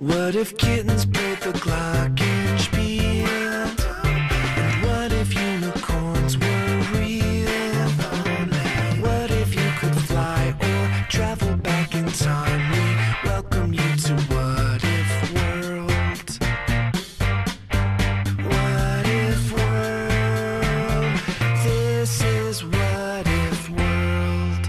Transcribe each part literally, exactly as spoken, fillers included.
What if kittens played the glockenspiel? And what if unicorns were real? What if you could fly or travel back in time? We welcome you to What If World. What If World? This is What If World.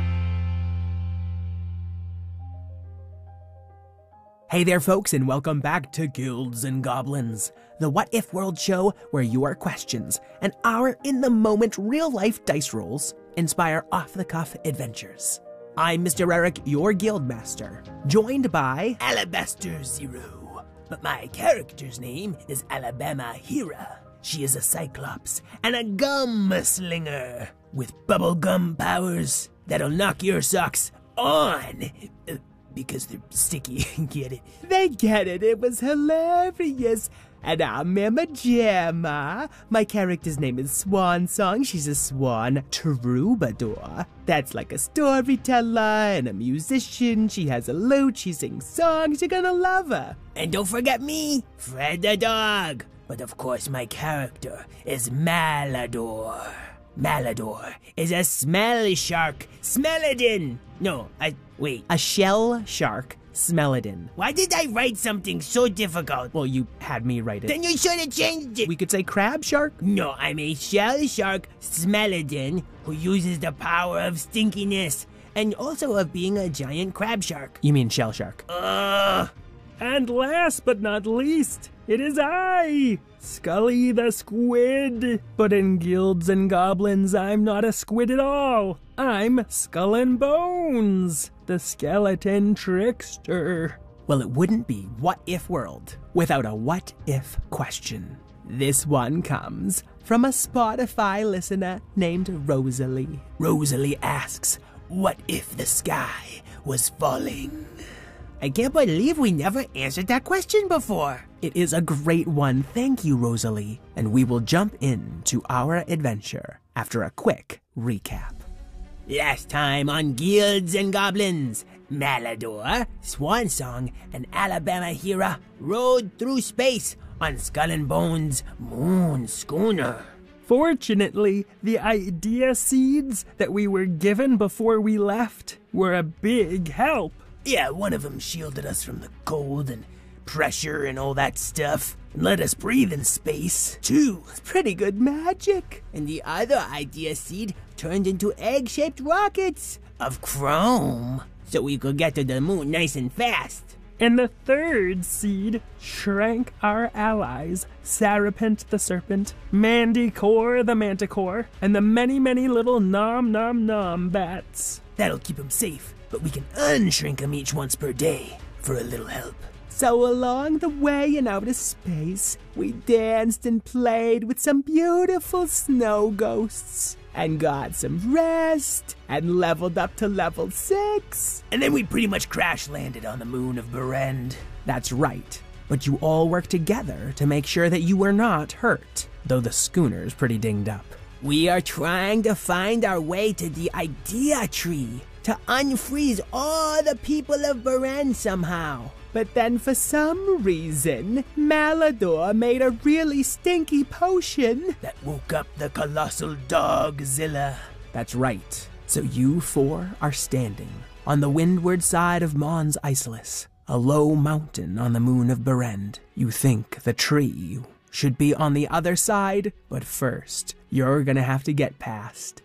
Hey there, folks, and welcome back to Guilds and Goblins, the What If World show where your questions and our in-the-moment real-life dice rolls inspire off-the-cuff adventures. I'm Mister Eric, your Guildmaster, joined by Alabaster Zero, but my character's name is Alabama Hira. She is a Cyclops and a gum slinger with bubblegum powers that'll knock your socks on. Uh, Because they're sticky, get it? They get it, it was hilarious. And I'm Mama Jamma. My character's name is Swan Song. She's a swan troubadour. That's like a storyteller and a musician. She has a lute, she sings songs, you're gonna love her. And don't forget me, Fred the dog. But of course my character is Malador. Malador is a smelly shark, Smellodin. No, I, wait, a shell shark, Smellodin. Why did I write something so difficult? Well, you had me write it. Then you should have changed it. We could say crab shark? No, I'm a shell shark, Smellodin, who uses the power of stinkiness, and also of being a giant crab shark. You mean shell shark? Ugh. And last but not least, it is I, Scully the Squid. But in Guilds and Goblins, I'm not a squid at all. I'm Skull and Bones, the skeleton trickster. Well, it wouldn't be What If World without a what if question. This one comes from a Spotify listener named Rosalie. Rosalie asks, what if the sky was falling? I can't believe we never answered that question before. It is a great one, thank you, Rosalie. And we will jump into our adventure after a quick recap. Last time on Guilds and Goblins, Malador, Swan Song, and Alabama Hira rode through space on Skull and Bones' moon schooner. Fortunately, the idea seeds that we were given before we left were a big help. Yeah, one of them shielded us from the cold and pressure and all that stuff, and let us breathe in space. Two, pretty good magic. And the other idea seed turned into egg-shaped rockets of chrome, so we could get to the moon nice and fast. And the third seed shrank our allies, Sarapent the Serpent, Manticore the Manticore, and the many, many little nom-nom-nom bats. That'll keep them safe, but we can unshrink them each once per day for a little help. So along the way in outer space, we danced and played with some beautiful snow ghosts, and got some rest, and leveled up to level six. And then we pretty much crash landed on the moon of Berend. That's right, but you all worked together to make sure that you were not hurt, though the schooner's pretty dinged up. We are trying to find our way to the idea tree, to unfreeze all the people of Berend somehow. But then for some reason, Malador made a really stinky potion that woke up the colossal Dogzilla. That's right. So you four are standing on the windward side of Mons Isolus, a low mountain on the moon of Berend. You think the tree should be on the other side, but first, you're gonna have to get past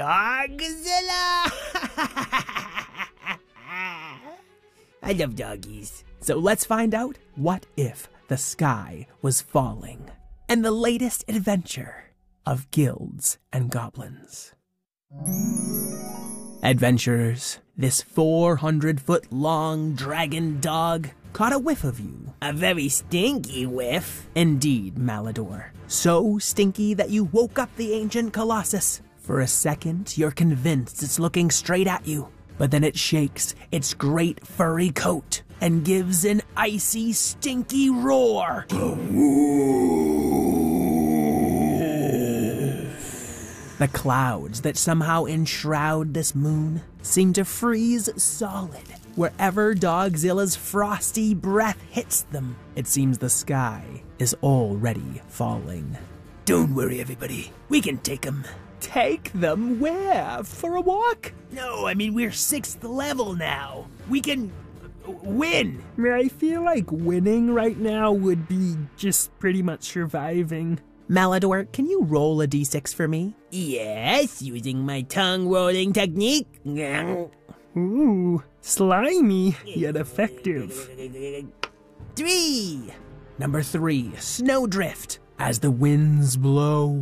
Dogzilla! I love doggies. So let's find out what if the sky was falling, and the latest adventure of Guilds and Goblins. Adventurers, this four hundred foot long dragon dog caught a whiff of you. A very stinky whiff. Indeed, Malador. So stinky that you woke up the ancient Colossus. For a second, you're convinced it's looking straight at you, but then it shakes its great furry coat and gives an icy, stinky roar. The clouds that somehow enshroud this moon seem to freeze solid Wherever Dogzilla's frosty breath hits them, it seems the sky is already falling. Don't worry, everybody. We can take them. Take them where? For a walk? No, I mean, we're sixth level now. We can win. I feel like winning right now would be just pretty much surviving. Malador, can you roll a d six for me? Yes, using my tongue rolling technique. Ooh, slimy yet effective. Three. Number three, Snowdrift. As the winds blow,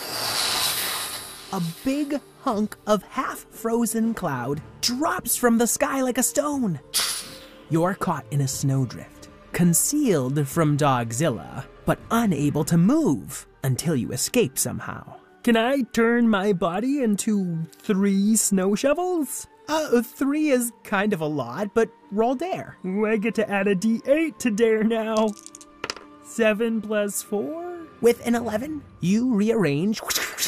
a big hunk of half-frozen cloud drops from the sky like a stone. You're caught in a snowdrift, concealed from Dogzilla, but unable to move until you escape somehow. Can I turn my body into three snow shovels? Uh, three is kind of a lot, but roll dare. Ooh, I get to add a d eight to dare now. Seven plus four? With an eleven, you rearrange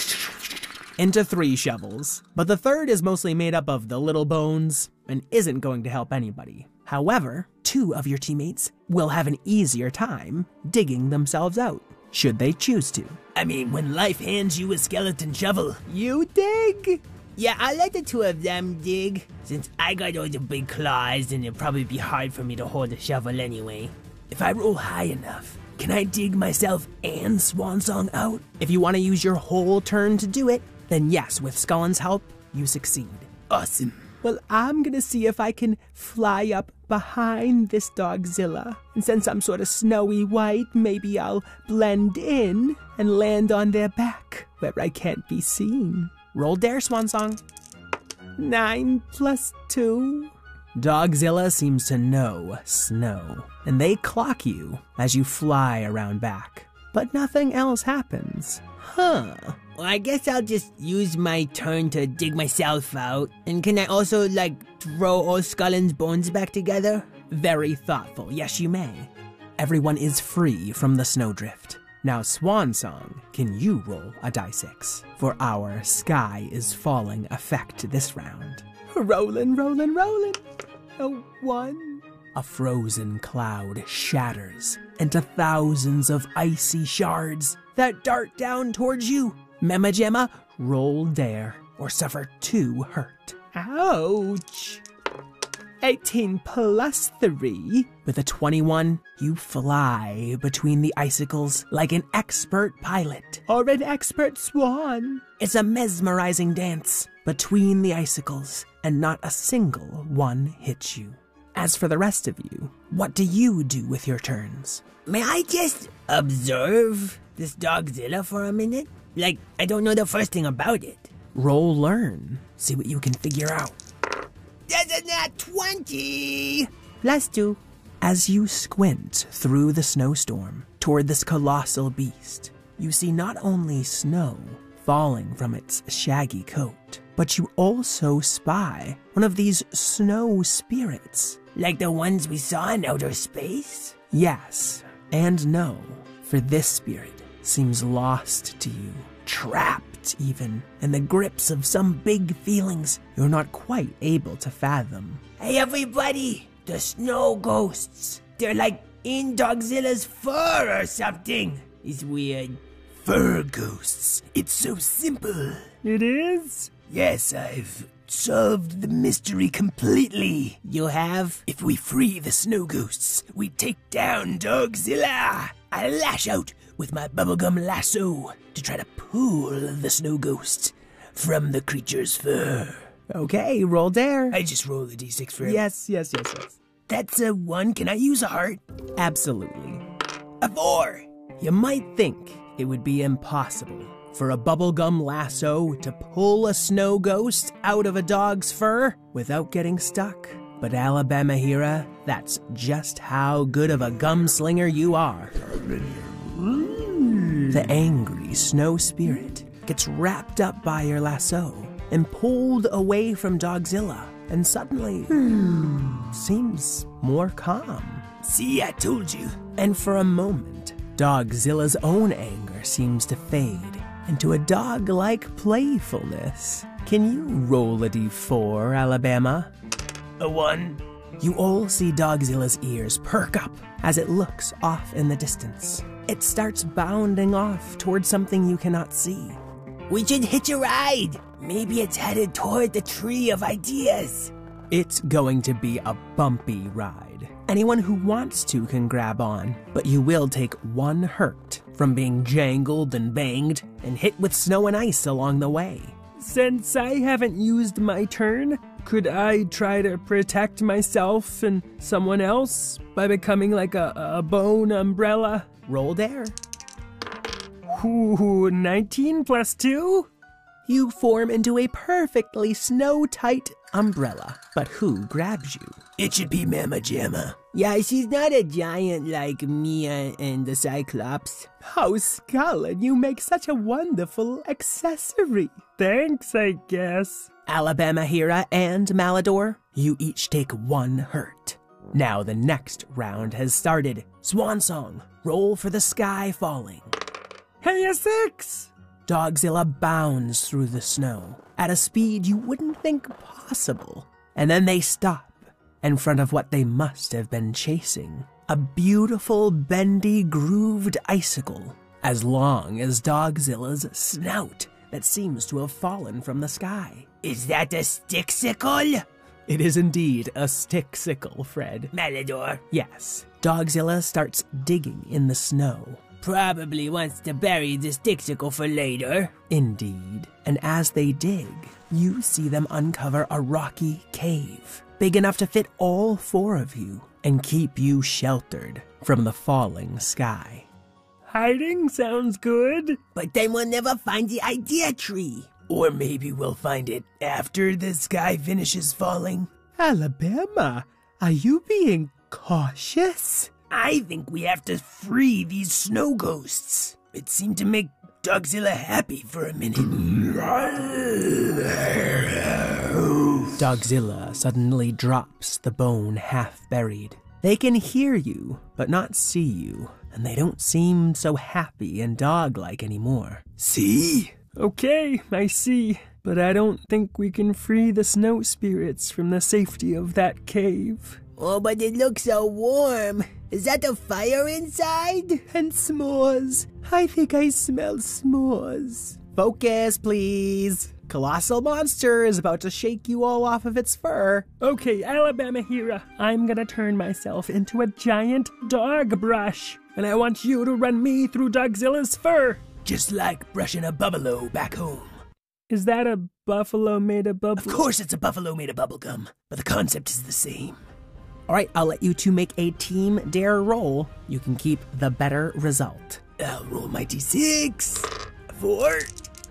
into three shovels, but the third is mostly made up of the little bones and isn't going to help anybody. However, two of your teammates will have an easier time digging themselves out, should they choose to. I mean, when life hands you a skeleton shovel, you dig? Yeah, I let the two of them dig. Since I got all the big claws, then it'd probably be hard for me to hold a shovel anyway. If I roll high enough, can I dig myself and Swansong out? If you want to use your whole turn to do it, then yes, with Scullen's help, you succeed. Awesome. Well, I'm gonna see if I can fly up behind this Dogzilla. And since I'm sort of snowy white, maybe I'll blend in and land on their back, where I can't be seen. Roll dare, Swansong. Nine plus two. Dogzilla seems to know snow, and they clock you as you fly around back. But nothing else happens. Huh. Well, I guess I'll just use my turn to dig myself out. And can I also, like, throw all Scullen's bones back together? Very thoughtful. Yes, you may. Everyone is free from the snowdrift. Now, Swansong, can you roll a die six for our sky is falling effect this round? Rollin', rollin', rollin'. A one. A frozen cloud shatters into thousands of icy shards that dart down towards you. Mema Gemma, roll dare or suffer two hurt. Ouch. eighteen plus three. With a twenty-one, you fly between the icicles like an expert pilot or an expert swan. It's a mesmerizing dance between the icicles, and not a single one hits you. As for the rest of you, what do you do with your turns? May I just observe this Dogzilla for a minute? Like, I don't know the first thing about it. Roll learn. See what you can figure out. That's a nat twenty! Plus two. As you squint through the snowstorm toward this colossal beast, you see not only snow falling from its shaggy coat, but you also spy one of these snow spirits. Like the ones we saw in outer space? Yes and no, for this spirit seems lost to you, trapped even in the grips of some big feelings you're not quite able to fathom. Hey everybody, the snow ghosts. They're like in Dogzilla's fur or something. It's weird. Fur ghosts. It's so simple. It is? Yes, I've solved the mystery completely. You have? If we free the snow ghosts, we take down Dogzilla. I lash out with my bubblegum lasso to try to pull the snow ghost from the creature's fur. Okay, roll dare. I just roll a d six for him. Yes, yes, yes, yes. That's a one. Can I use a heart? Absolutely. A four. You might think it would be impossible for a bubblegum lasso to pull a snow ghost out of a dog's fur without getting stuck. But Alabama Hira, that's just how good of a gumslinger you are. The angry snow spirit gets wrapped up by your lasso and pulled away from Dogzilla, and suddenly hmm, seems more calm. See, I told you. And for a moment, Dogzilla's own anger seems to fade into a dog-like playfulness. Can you roll a d four, Alabama? A one. You all see Dogzilla's ears perk up as it looks off in the distance. It starts bounding off towards something you cannot see. We should hitch a ride. Maybe it's headed toward the tree of ideas. It's going to be a bumpy ride. Anyone who wants to can grab on, but you will take one hurt from being jangled and banged and hit with snow and ice along the way. Since I haven't used my turn, could I try to protect myself and someone else by becoming like a, a bone umbrella? Roll dare. Ooh, nineteen plus two? You form into a perfectly snow-tight umbrella. But who grabs you? It should be Mama Jamma. Yeah, she's not a giant like Mia and the Cyclops. Oh, Scullin, you make such a wonderful accessory. Thanks, I guess. Alabama Hera and Malador, you each take one hurt. Now the next round has started. Swan Song, roll for the sky falling. Hey, a six! Dogzilla bounds through the snow at a speed you wouldn't think possible. And then they stop in front of what they must have been chasing. A beautiful, bendy, grooved icicle, as long as Dogzilla's snout that seems to have fallen from the sky. Is that a stick-sickle? It is indeed a stick-sickle, Fred. Malador. Yes. Dogzilla starts digging in the snow. Probably wants to bury the stick-sickle for later. Indeed. And as they dig, you see them uncover a rocky cave, big enough to fit all four of you and keep you sheltered from the falling sky. Hiding sounds good. But then we'll never find the idea tree. Or maybe we'll find it after the sky finishes falling. Alabama, are you being cautious? I think we have to free these snow ghosts. It seemed to make Dogzilla happy for a minute. Dogzilla suddenly drops the bone half buried. They can hear you, but not see you, and they don't seem so happy and dog-like anymore. See? Okay, I see. But I don't think we can free the snow spirits from the safety of that cave. Oh, but it looks so warm. Is that a fire inside? And s'mores. I think I smell s'mores. Focus, please. Colossal monster is about to shake you all off of its fur. Okay, Alabama Hera, I'm gonna turn myself into a giant dog brush. And I want you to run me through Dogzilla's fur. Just like brushing a buffalo back home. Is that a buffalo made of bubble? Of course it's a buffalo made of bubblegum, but the concept is the same. All right, I'll let you two make a team dare roll. You can keep the better result. I'll roll my d six. Four.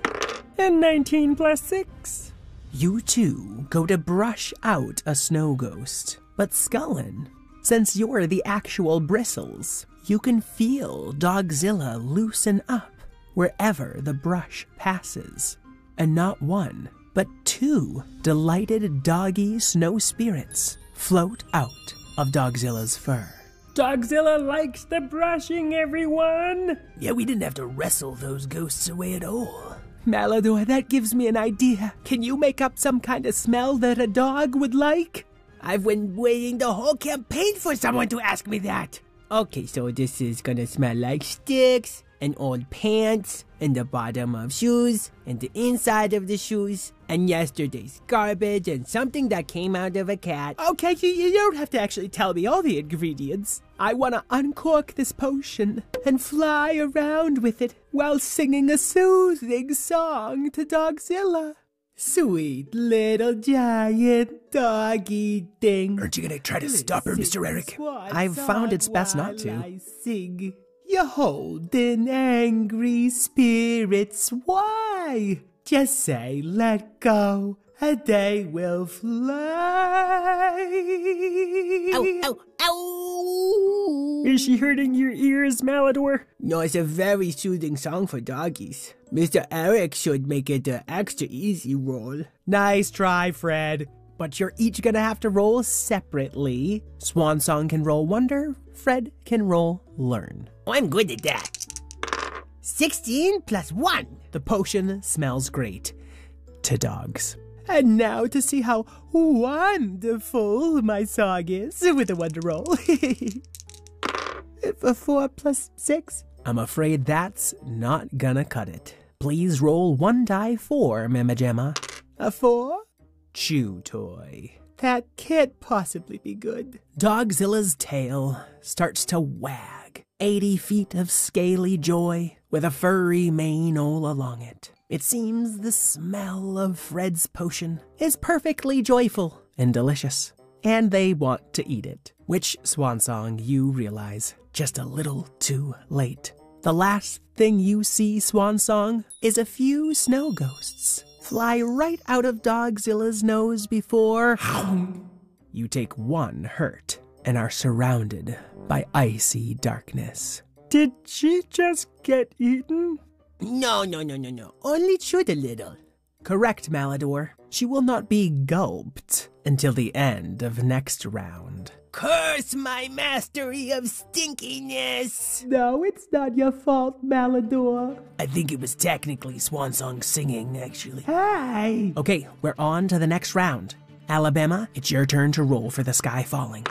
And nineteen plus six. You two go to brush out a snow ghost. But Scullin, since you're the actual bristles, you can feel Dogzilla loosen up wherever the brush passes. And not one, but two delighted doggy snow spirits float out of Dogzilla's fur. Dogzilla likes the brushing, everyone! Yeah, we didn't have to wrestle those ghosts away at all. Malador, that gives me an idea. Can you make up some kind of smell that a dog would like? I've been waiting the whole campaign for someone to ask me that. Okay, so this is gonna smell like sticks, and old pants, and the bottom of shoes, and the inside of the shoes, and yesterday's garbage, and something that came out of a cat. Okay, you, you don't have to actually tell me all the ingredients. I want to uncork this potion and fly around with it while singing a soothing song to Dogzilla. Sweet little giant doggy thing. Aren't you gonna try to stop her, Mister Eric? I've found it's best not to. I sing. You're holding angry spirits. Why? Just say, let go, and they will fly. Ow, ow, ow! Is she hurting your ears, Malador? No, it's a very soothing song for doggies. Mister Eric should make it an extra easy roll. Nice try, Fred. But you're each gonna have to roll separately. Swan Song can roll Wonder, Fred can roll Learn. Oh, I'm good at that. sixteen plus one. The potion smells great to dogs. And now to see how wonderful my song is with a wonder roll. A four plus six? I'm afraid that's not gonna cut it. Please roll one die four, Mama Jamma. A four? Chew toy. That can't possibly be good. Dogzilla's tail starts to wag. Eighty feet of scaly joy with a furry mane all along it. It seems the smell of Fred's potion is perfectly joyful and delicious. And they want to eat it. Which, Swansong, you realize just a little too late. The last thing you see, Swansong, is a few snow ghosts fly right out of Dogzilla's nose before you take one hurt and are surrounded by icy darkness. Did she just get eaten? No, no, no, no, no. Only chewed a little. Correct, Malador. She will not be gulped until the end of next round. Curse my mastery of stinkiness! No, it's not your fault, Malador. I think it was technically Swansong singing, actually. Hey! Okay, we're on to the next round. Alabama, it's your turn to roll for the sky falling.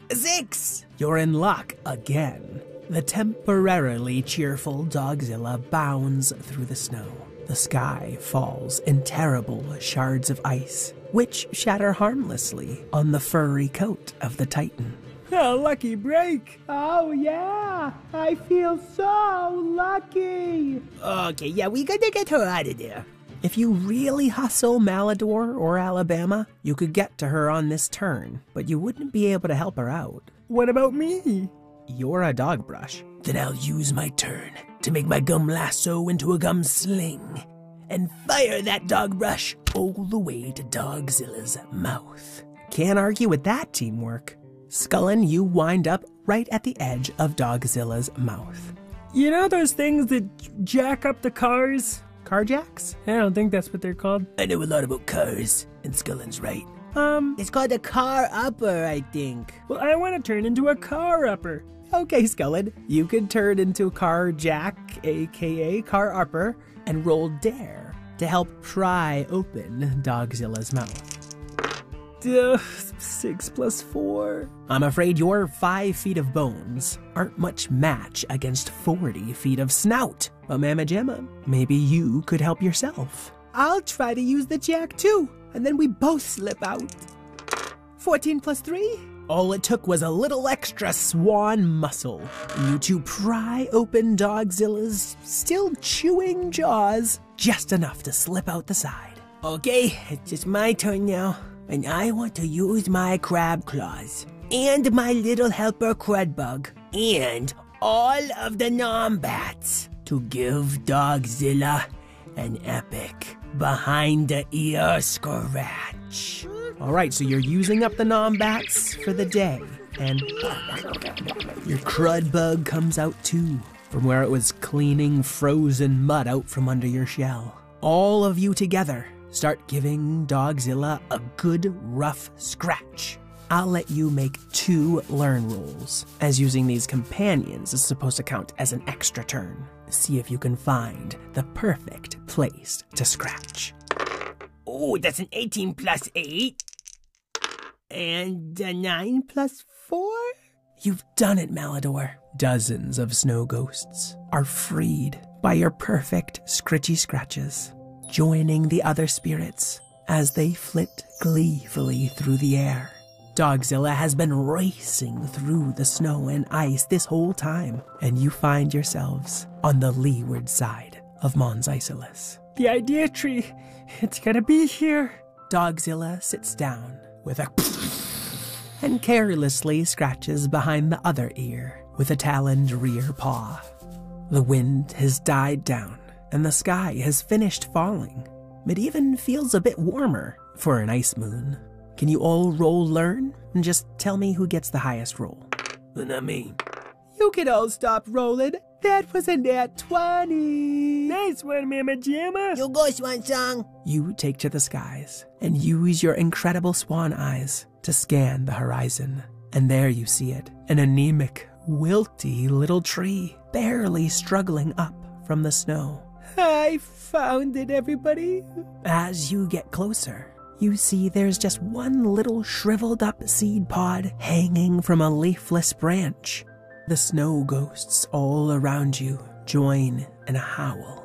Six! You're in luck again. The temporarily cheerful Dogzilla bounds through the snow. The sky falls in terrible shards of ice, which shatter harmlessly on the furry coat of the Titan. A lucky break. Oh yeah, I feel so lucky. Okay, yeah, we gotta get her out of there. If you really hustle Malador or Alabama, you could get to her on this turn, but you wouldn't be able to help her out. What about me? You're a dog brush. Then I'll use my turn to make my gum lasso into a gum sling and fire that dog brush all the way to Dogzilla's mouth. Can't argue with that teamwork. Scullin, you wind up right at the edge of Dogzilla's mouth. You know those things that jack up the cars? Carjacks? I don't think that's what they're called. I know a lot about cars, and Scullin's right. Um, It's called a car upper, I think. Well, I want to turn into a car upper. Okay, Scullin, you could turn into Car Jack, aka Car Upper, and roll Dare to help pry open Dogzilla's mouth. Duh, six plus four. I'm afraid your five feet of bones aren't much match against forty feet of snout. But Mama Jamma, maybe you could help yourself. I'll try to use the jack too, and then we both slip out. fourteen plus three? All it took was a little extra swan muscle, and you two pry open Dogzilla's still chewing jaws just enough to slip out the side. Okay, it's just my turn now, and I want to use my crab claws, and my little helper Crudbug, and all of the Nombats to give Dogzilla an epic behind-the-ear scratch. All right, so you're using up the Nombats for the day, and your Crudbug comes out too, from where it was cleaning frozen mud out from under your shell. All of you together start giving Dogzilla a good rough scratch. I'll let you make two learn rolls, as using these companions is supposed to count as an extra turn. See if you can find the perfect place to scratch. Oh, that's an eighteen plus eight. And a nine plus four? You've done it, Malador. Dozens of snow ghosts are freed by your perfect scritchy scratches, joining the other spirits as they flit gleefully through the air. Dogzilla has been racing through the snow and ice this whole time, and you find yourselves on the leeward side of Mons Isolus. The idea tree, it's gonna be here. Dogzilla sits down with a and carelessly scratches behind the other ear with a taloned rear paw. The wind has died down, and the sky has finished falling. It even feels a bit warmer for an ice moon. Can you all roll learn and just tell me who gets the highest roll? Well, not me. You can all stop rolling. That was a nat twenty. Nice one, Mama Jamma. You go, Swansong. You take to the skies and use your incredible swan eyes to scan the horizon. And there you see it, an anemic, wilty little tree, barely struggling up from the snow. I found it, everybody. As you get closer, you see there's just one little shriveled up seed pod hanging from a leafless branch. The snow ghosts all around you join in a howl.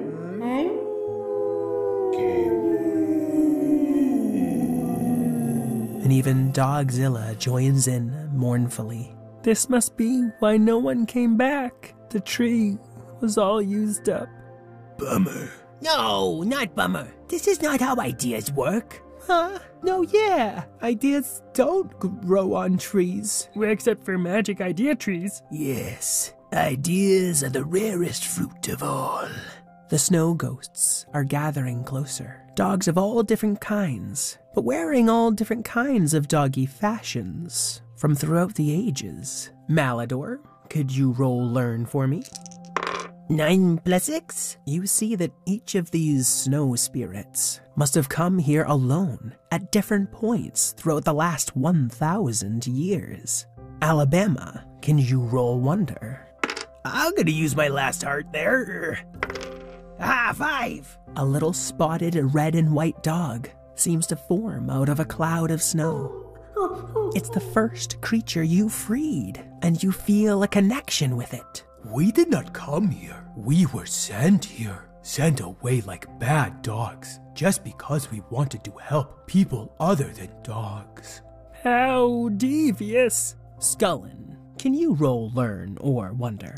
And even Dogzilla joins in mournfully. This must be why no one came back. The tree was all used up. Bummer. No, not bummer. This is not how ideas work. Huh? No, yeah. Ideas don't grow on trees. Well, except for magic idea trees. Yes, ideas are the rarest fruit of all. The snow ghosts are gathering closer. Dogs of all different kinds, but wearing all different kinds of doggy fashions from throughout the ages. Malador, could you roll learn for me? Nine plus six? You see that each of these snow spirits must have come here alone at different points throughout the last one thousand years. Alabama, can you roll wonder? I'm gonna use my last heart there. Ah, five! A little spotted red and white dog seems to form out of a cloud of snow. It's the first creature you freed, and you feel a connection with it. We did not come here. We were sent here. Sent away like bad dogs, just because we wanted to help people other than dogs. How devious. Scullin, can you roll learn or wonder?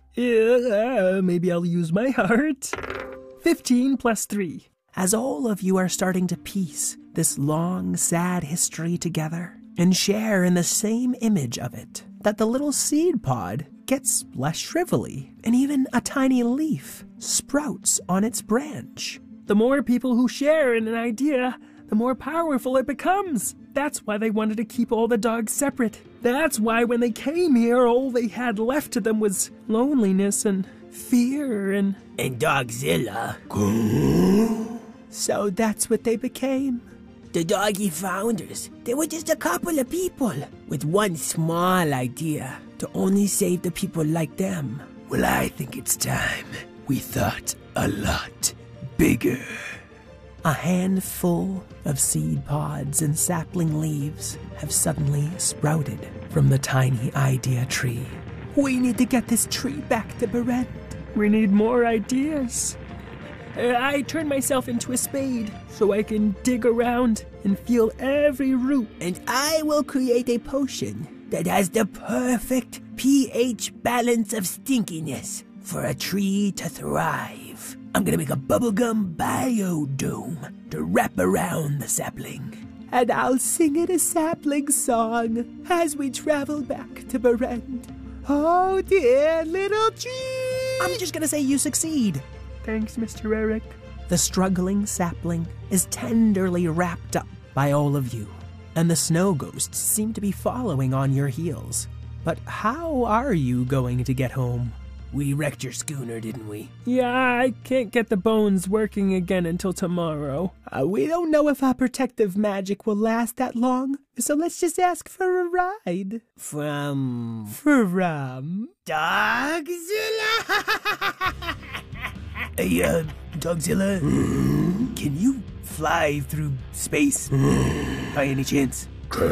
Uh, maybe I'll use my heart. fifteen plus three. As all of you are starting to piece this long, sad history together and share in the same image of it, that the little seed pod gets less shrivelly, and even a tiny leaf sprouts on its branch. The more people who share in an idea, the more powerful it becomes. That's why they wanted to keep all the dogs separate. That's why when they came here, all they had left to them was loneliness and fear and... And Dogzilla. So that's what they became. The doggy founders. They were just a couple of people with one small idea to only save the people like them. Well, I think it's time we thought a lot bigger. A handful of seed pods and sapling leaves have suddenly sprouted from the tiny idea tree. We need to get this tree back to Berend. We need more ideas. Uh, I turn myself into a spade so I can dig around and feel every root. And I will create a potion that has the perfect pH balance of stinkiness for a tree to thrive. I'm gonna make a bubblegum biodome to wrap around the sapling. And I'll sing it a sapling song as we travel back to Berend. Oh dear little tree! I'm just gonna say you succeed. Thanks, Mister Eric. The struggling sapling is tenderly wrapped up by all of you, and the snow ghosts seem to be following on your heels. But how are you going to get home? We wrecked your schooner, didn't we? Yeah, I can't get the bones working again until tomorrow. Uh, we don't know if our protective magic will last that long, so let's just ask for a ride. From... From... Dogzilla? Hey, uh, Dogzilla, mm. Can you fly through space mm. by any chance?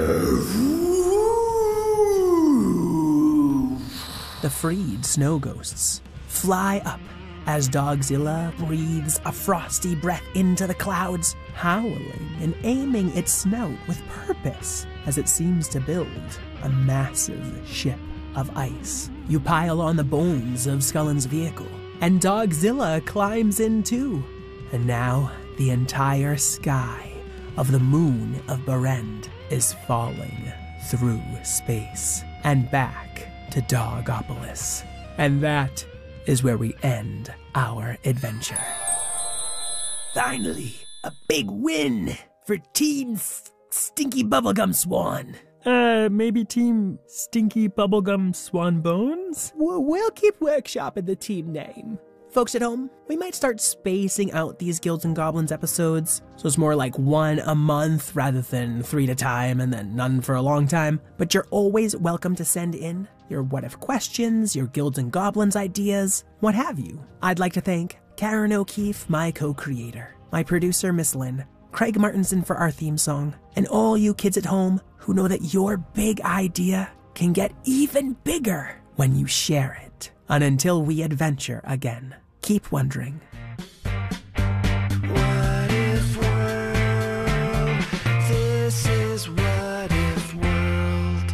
The freed snow ghosts fly up as Dogzilla breathes a frosty breath into the clouds, howling and aiming its snout with purpose as it seems to build a massive ship of ice. You pile on the bones of Scullin's vehicle, and Dogzilla climbs in too. And now the entire sky of the moon of Berend is falling through space and back to Dogopolis. And that is where we end our adventure. Finally, a big win for Team S- Stinky Bubblegum Swan. Uh, maybe Team Stinky Bubblegum Swan Bones? We'll keep workshopping the team name. Folks at home, we might start spacing out these Guilds and Goblins episodes, so it's more like one a month rather than three at a time and then none for a long time. But you're always welcome to send in your what if questions, your Guilds and Goblins ideas, what have you. I'd like to thank Karen O'Keefe, my co-creator, my producer Miss Lynn, Craig Martinson for our theme song. And all you kids at home who know that your big idea can get even bigger when you share it. And until we adventure again, keep wondering. What if world? This is What If World.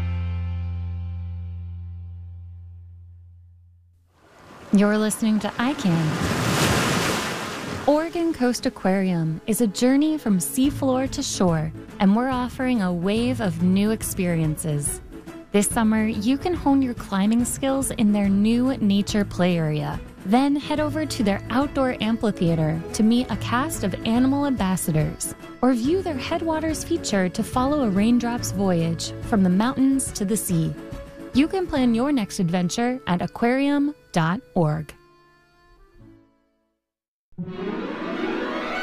You're listening to I Can. Oregon Coast Aquarium is a journey from seafloor to shore, and we're offering a wave of new experiences. This summer, you can hone your climbing skills in their new nature play area. Then head over to their outdoor amphitheater to meet a cast of animal ambassadors, or view their Headwaters feature to follow a raindrop's voyage from the mountains to the sea. You can plan your next adventure at aquarium dot org.